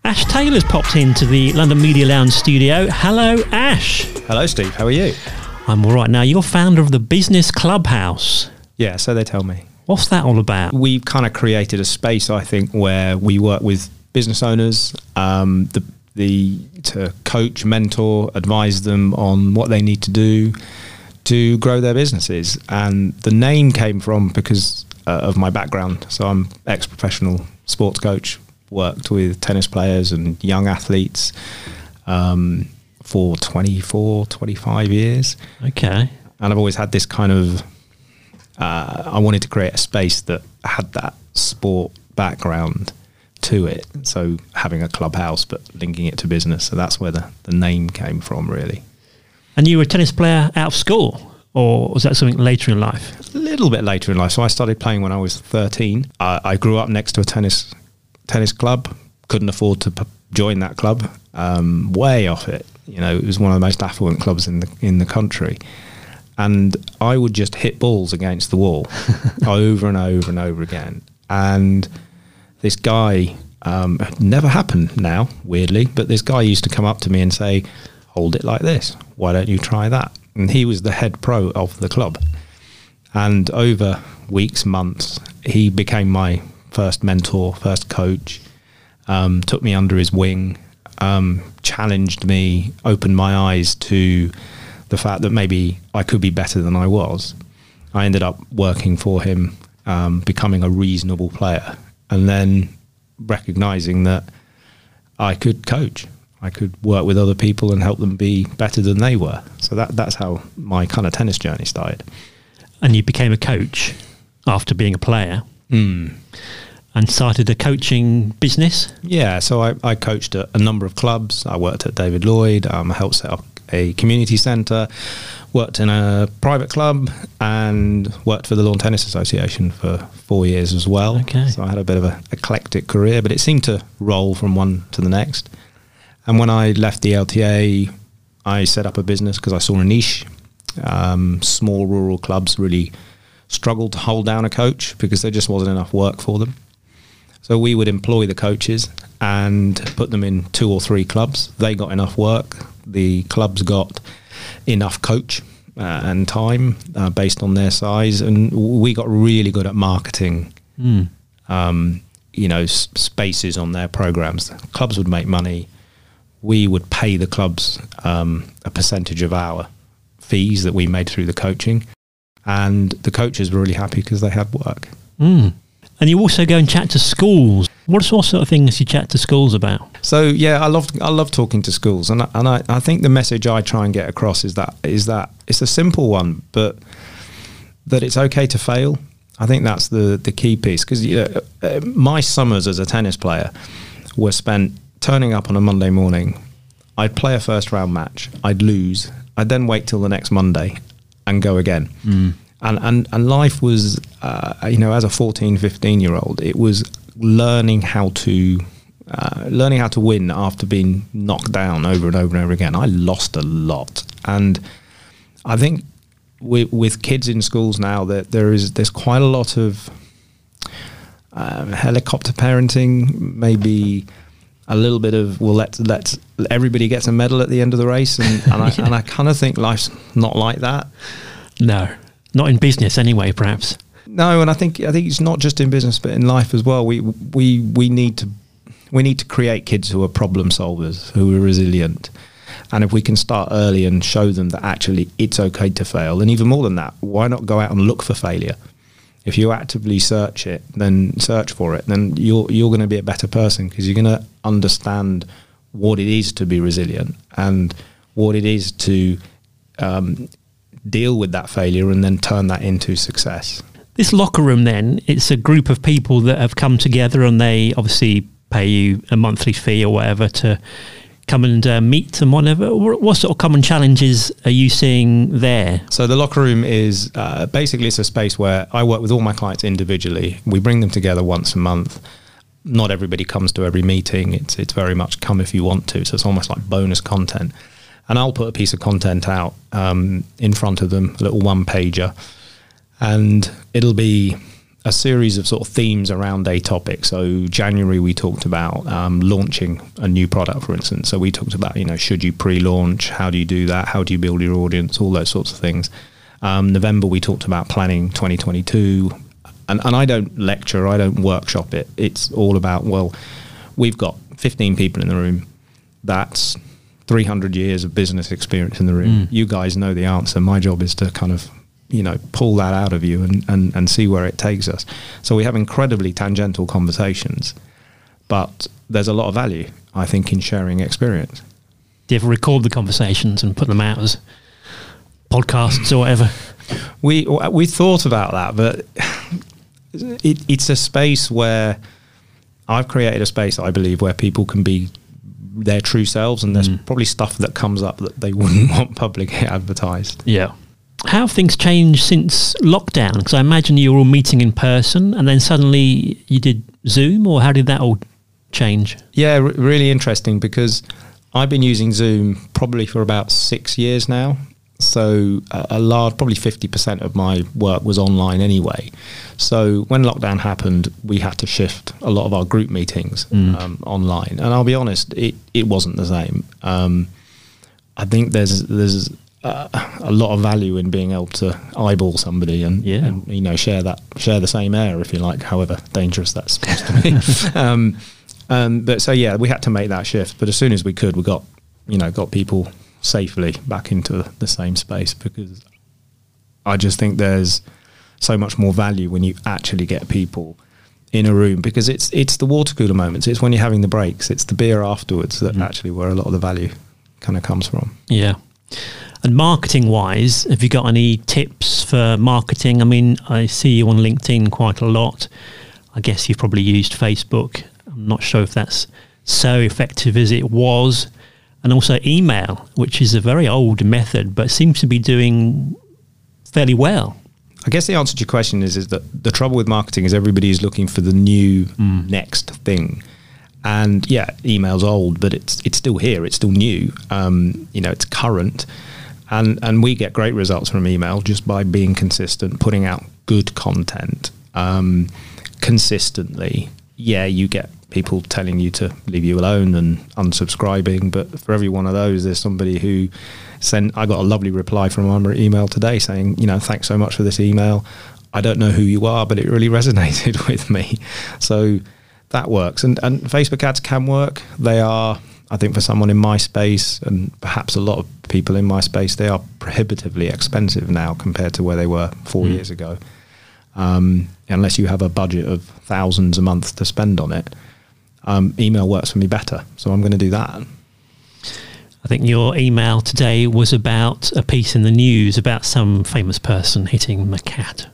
Ash Taylor's popped into the London Media Lounge studio. Hello, Ash. Hello, Steve. How are you? I'm all right. Now, you're founder of the Business Clubhouse. Yeah, so they tell me. What's that all about? We've kind of created a space, I think, where we work with business owners to coach, mentor, advise them on what they need to do to grow their businesses. And the name came from because of my background. So I'm ex-professional sports coach, worked with tennis players and young athletes for 24, 25 years. Okay. And I've always had this kind of, I wanted to create a space that had that sport background to it. So having a clubhouse, but linking it to business. So that's where the name came from, really. And you were a tennis player out of school, or was that something later in life? A little bit later in life. So I started playing when I was 13. I grew up next to a tennis club, couldn't afford to join that club, way off it. You know, it was one of the most affluent clubs in the country. And I would just hit balls against the wall over and over and over again. And this guy, never happened now, weirdly, but this guy used to come up to me and say, hold it like this. Why don't you try that? And he was the head pro of the club. And over weeks, months, he became my first mentor, first coach, took me under his wing, challenged me, opened my eyes to the fact that maybe I could be better than I was. I ended up working for him, becoming a reasonable player, and then recognizing that I could coach. I could work with other people and help them be better than they were. So that's how my kind of tennis journey started. And you became a coach after being a player and started a coaching business? Yeah, so I coached at a number of clubs. I worked at David Lloyd, I helped set up a community centre, worked in a private club, and worked for the Lawn Tennis Association for 4 years as well. Okay. So I had a bit of an eclectic career, but it seemed to roll from one to the next. And when I left the LTA, I set up a business because I saw a niche. Small rural clubs really struggled to hold down a coach because there just wasn't enough work for them. So we would employ the coaches and put them in 2 or 3 clubs. They got enough work. The clubs got enough coach and time based on their size. And we got really good at marketing, spaces on their programs. The clubs would make money. We would pay the clubs a percentage of our fees that we made through the coaching. And the coaches were really happy because they had work. And you also go and chat to schools. What sort of things you chat to schools about? So yeah, I love talking to schools, and I think the message I try and get across is that it's a simple one, but that it's okay to fail. I think that's the key piece, because my summers as a tennis player were spent turning up on a Monday morning. I'd play a first round match, I'd lose, I'd then wait till the next Monday and go again. And life was, as a 14, 15-year-old, it was learning how to win after being knocked down over and over and over again. I lost a lot. And I think with kids in schools now, that there's quite a lot of helicopter parenting, maybe a little bit of, well, let's everybody gets a medal at the end of the race. And I kind of think life's not like that. No. Not in business anyway, perhaps. No, and I think it's not just in business, but in life as well. We need to create kids who are problem solvers, who are resilient. And if we can start early and show them that actually it's okay to fail, and even more than that, why not go out and look for failure? If you actively search for it, then you're going to be a better person, because you're going to understand what it is to be resilient and what it is to deal with that failure and then turn that into success. This locker room then, it's a group of people that have come together, and they obviously pay you a monthly fee or whatever to come and meet and whatever. What sort of common challenges are you seeing there? So the locker room is basically, it's a space where I work with all my clients individually. We bring them together once a month. Not everybody comes to every meeting. It's very much come if you want to. So it's almost like bonus content. And I'll put a piece of content out in front of them, a little one-pager, and it'll be a series of sort of themes around a topic. So January we talked about launching a new product, for instance. So we talked about, should you pre-launch? How do you do that? How do you build your audience? All those sorts of things. November we talked about planning 2022. And I don't lecture, I don't workshop it. It's all about, well, we've got 15 people in the room. That's 300 years of business experience in the room. You guys know the answer. My job is to kind of, pull that out of you and see where it takes us. So we have incredibly tangential conversations, but there's a lot of value, I think, in sharing experience. Do you ever record the conversations and put them out as podcasts or whatever? We thought about that, but it's a space where I've created a space, I believe, where people can be their true selves, and there's probably stuff that comes up that they wouldn't want publicly advertised. Yeah. How have things changed since lockdown? Because I imagine you were all meeting in person and then suddenly you did Zoom, or how did that all change? Yeah, really interesting, because I've been using Zoom probably for about 6 years now. So a large, probably 50% of my work was online anyway. So when lockdown happened, we had to shift a lot of our group meetings online. And I'll be honest, it wasn't the same. I think there's a lot of value in being able to eyeball somebody and share the same air, if you like, however dangerous that's supposed to be. But so we had to make that shift. But as soon as we could, we got people safely back into the same space, because I just think there's so much more value when you actually get people in a room, because it's the water cooler moments, it's when you're having the breaks, it's the beer afterwards that actually where a lot of the value kind of comes from. Yeah. And marketing wise, have you got any tips for marketing? I mean, I see you on LinkedIn quite a lot. I guess you've probably used Facebook. I'm not sure if that's so effective as it was. And also email, which is a very old method, but seems to be doing fairly well. I guess the answer to your question is that the trouble with marketing is everybody is looking for the new next thing. And email's old, but it's still here. It's still new. It's current. And we get great results from email just by being consistent, putting out good content consistently. Yeah, you get people telling you to leave you alone and unsubscribing, but for every one of those, there's somebody who I got a lovely reply from our email today saying, thanks so much for this email. I don't know who you are, but it really resonated with me. So that works. And Facebook ads can work. They are, I think, for someone in my space, and perhaps a lot of people in my space, they are prohibitively expensive now compared to where they were 4 years ago. Unless you have a budget of thousands a month to spend on it. Email works for me better, so I'm going to do that. I think your email today was about a piece in the news about some famous person hitting a cat.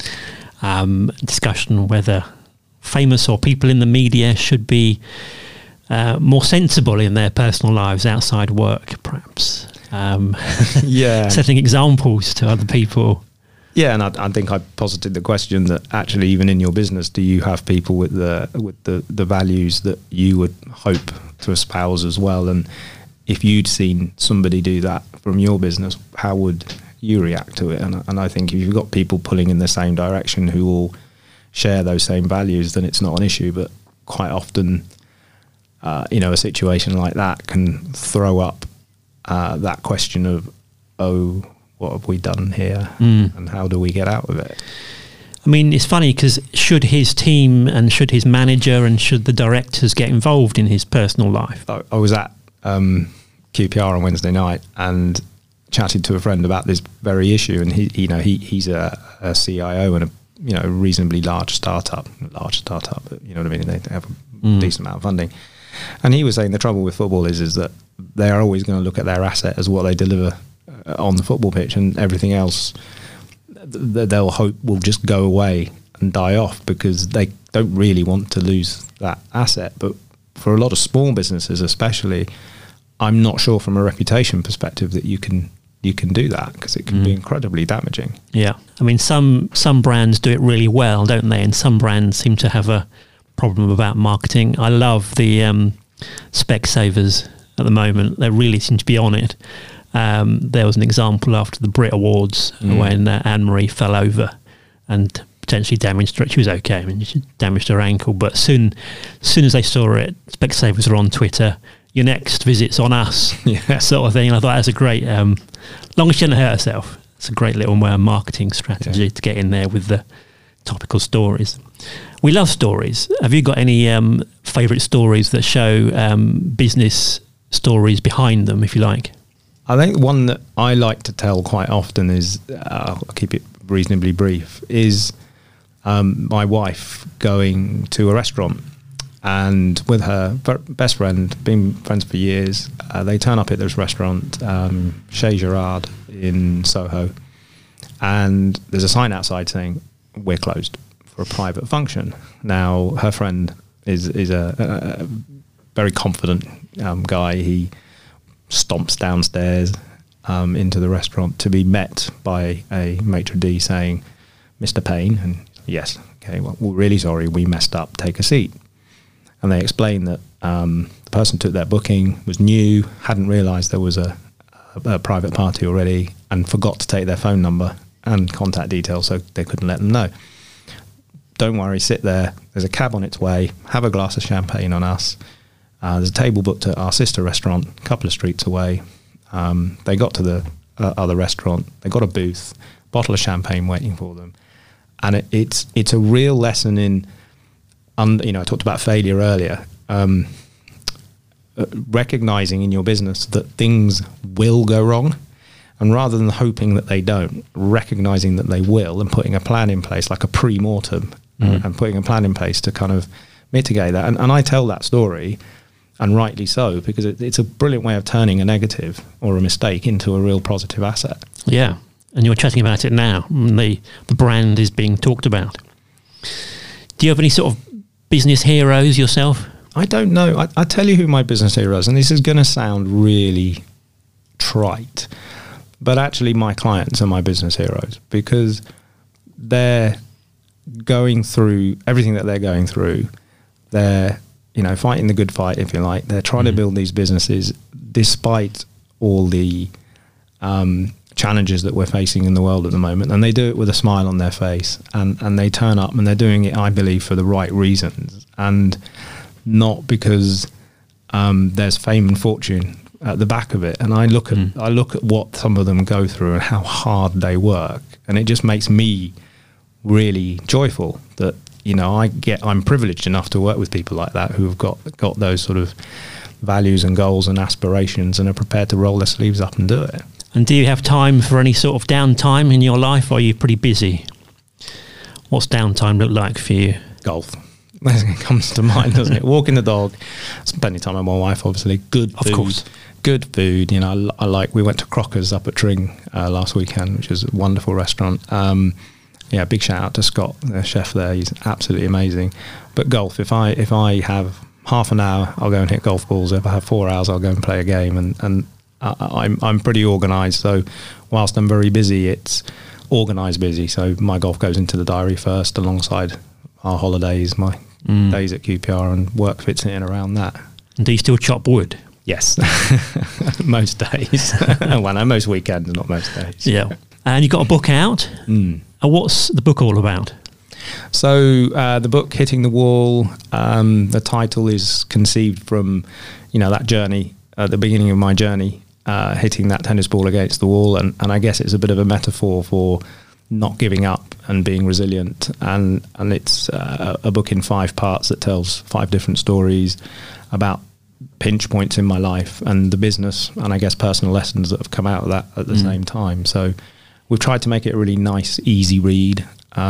Discussion whether famous or people in the media should be more sensible in their personal lives outside work, perhaps. Setting examples to other people. Yeah, and I think I posited the question that actually, even in your business, do you have people with the values that you would hope to espouse as well? And if you'd seen somebody do that from your business, how would you react to it? And I think if you've got people pulling in the same direction who all share those same values, then it's not an issue. But quite often, a situation like that can throw up that question of, what have we done here and how do we get out of it? I mean, it's funny because should his team and should his manager and should the directors get involved in his personal life? I was at QPR on Wednesday night and chatted to a friend about this very issue, and he's a CIO and a reasonably large startup, but you know what I mean, they have a decent amount of funding. And he was saying the trouble with football is that they're always going to look at their asset as what they deliver on the football pitch, and everything else they'll hope will just go away and die off because they don't really want to lose that asset. But for a lot of small businesses especially, I'm not sure from a reputation perspective that you can do that, because it can be incredibly damaging. Yeah. I mean, some brands do it really well, don't they? And some brands seem to have a problem about marketing. I love the Specsavers at the moment. They really seem to be on it. There was an example after the Brit Awards when Anne-Marie fell over and potentially damaged her. She was okay. I mean, she damaged her ankle, but soon as they saw it, Specsavers were on Twitter. Your next visit's on us, sort of thing. And I thought that's a great, long as she didn't hurt herself. It's a great little marketing strategy to get in there with the topical stories. We love stories. Have you got any favourite stories that show business stories behind them, if you like? I think one that I like to tell quite often is, I'll keep it reasonably brief, is my wife going to a restaurant, and with her best friend, been friends for years, they turn up at this restaurant, Chez Gerard in Soho, and there's a sign outside saying, "We're closed for a private function." Now, her friend is a very confident guy. He stomps downstairs into the restaurant to be met by a maitre d' saying, "Mr. Payne," and yes, okay, well, we're really sorry, we messed up, take a seat. And they explained that the person who took their booking was new, hadn't realised there was a private party already, and forgot to take their phone number and contact details, so they couldn't let them know. Don't worry, sit there, there's a cab on its way, have a glass of champagne on us. There's a table booked at our sister restaurant a couple of streets away. They got to the other restaurant, they got a booth, bottle of champagne waiting for them. And it's a real lesson in, I talked about failure earlier, recognizing in your business that things will go wrong, and rather than hoping that they don't, recognizing that they will and putting a plan in place, like a pre-mortem, and putting a plan in place to kind of mitigate that. And I tell that story, and rightly so, because it's a brilliant way of turning a negative or a mistake into a real positive asset. Yeah. And you're chatting about it now. The brand is being talked about. Do you have any sort of business heroes yourself? I don't know. I tell you who my business hero is, and this is going to sound really trite, but actually my clients are my business heroes, because they're going through everything that they're going through. They're, fighting the good fight, if you like. They're trying to build these businesses despite all the challenges that we're facing in the world at the moment, and they do it with a smile on their face, and they turn up, and they're doing it, I believe, for the right reasons, and not because there's fame and fortune at the back of it. And I look at what some of them go through and how hard they work, and it just makes me really joyful that I'm privileged enough to work with people like that who have got those sort of values and goals and aspirations and are prepared to roll their sleeves up and do it. And do you have time for any sort of downtime in your life, or are you pretty busy? What's downtime look like for you? Golf. It comes to mind, doesn't it? Walking the dog, spending time with my wife, obviously. Good food. Of course. Good food. We went to Crockers up at Tring last weekend, which is a wonderful restaurant. Big shout out to Scott, the chef there. He's absolutely amazing. But golf, if I have half an hour, I'll go and hit golf balls. If I have 4 hours, I'll go and play a game. And I'm pretty organised. So whilst I'm very busy, it's organised busy. So my golf goes into the diary first, alongside our holidays, my days at QPR, and work fits in around that. And do you still chop wood? Yes, most days. Most weekends, not most days. Yeah. And you got a book out. What's the book all about? So the book, Hitting the Wall, the title is conceived from, that journey, at the beginning of my journey, hitting that tennis ball against the wall. And I guess it's a bit of a metaphor for not giving up and being resilient. And it's a book in 5 parts that tells 5 different stories about pinch points in my life and the business, and I guess personal lessons that have come out of that at the same time. So we've tried to make it a really nice, easy read.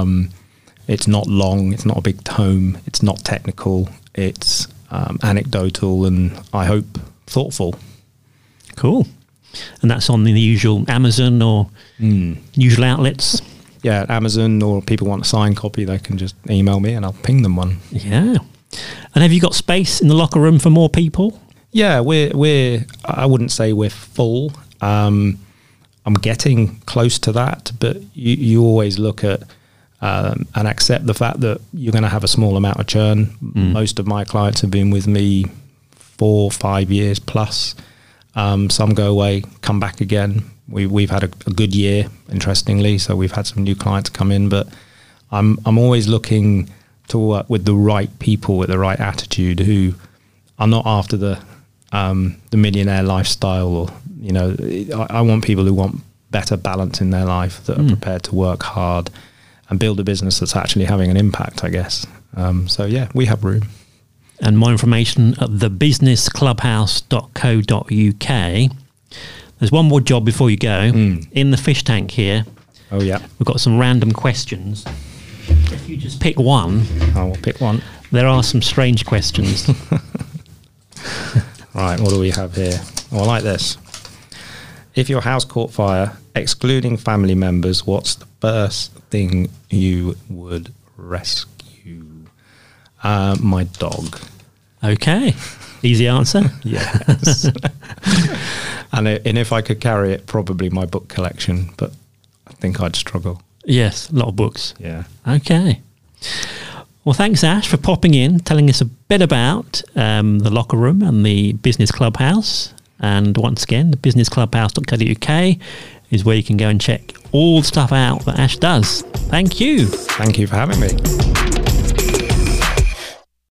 It's not long, it's not a big tome, it's not technical, it's anecdotal, and I hope thoughtful. Cool. And that's on the usual Amazon or usual outlets? Yeah, Amazon, or people want a signed copy, they can just email me and I'll ping them one. Yeah. And have you got space in the locker room for more people? Yeah, we're I wouldn't say we're full. I'm getting close to that, but you always look at and accept the fact that you're going to have a small amount of churn. Most of my clients have been with me 4 or 5 years plus. Some go away, come back again. We've had a good year, interestingly, so we've had some new clients come in, but I'm always looking to work with the right people with the right attitude who are not after the millionaire lifestyle, or I want people who want better balance in their life, that are prepared to work hard and build a business that's actually having an impact, I guess. So yeah, we have room. And more information at thebusinessclubhouse.co.uk. There's one more job before you go. In the fish tank here. Oh yeah. We've got some random questions. If you just pick one. I'll pick one. There are some strange questions. Right, what do we have here? Oh, I like this. If your house caught fire, excluding family members, what's the first thing you would rescue? My dog. Okay. Easy answer. Yes. and if I could carry it, probably my book collection, but I think I'd struggle. Yes, a lot of books. Yeah. Okay. Well, thanks, Ash, for popping in, telling us a bit about the locker room and the Business Clubhouse. And once again, the businessclubhouse.co.uk is where you can go and check all the stuff out that Ash does. Thank you. Thank you for having me.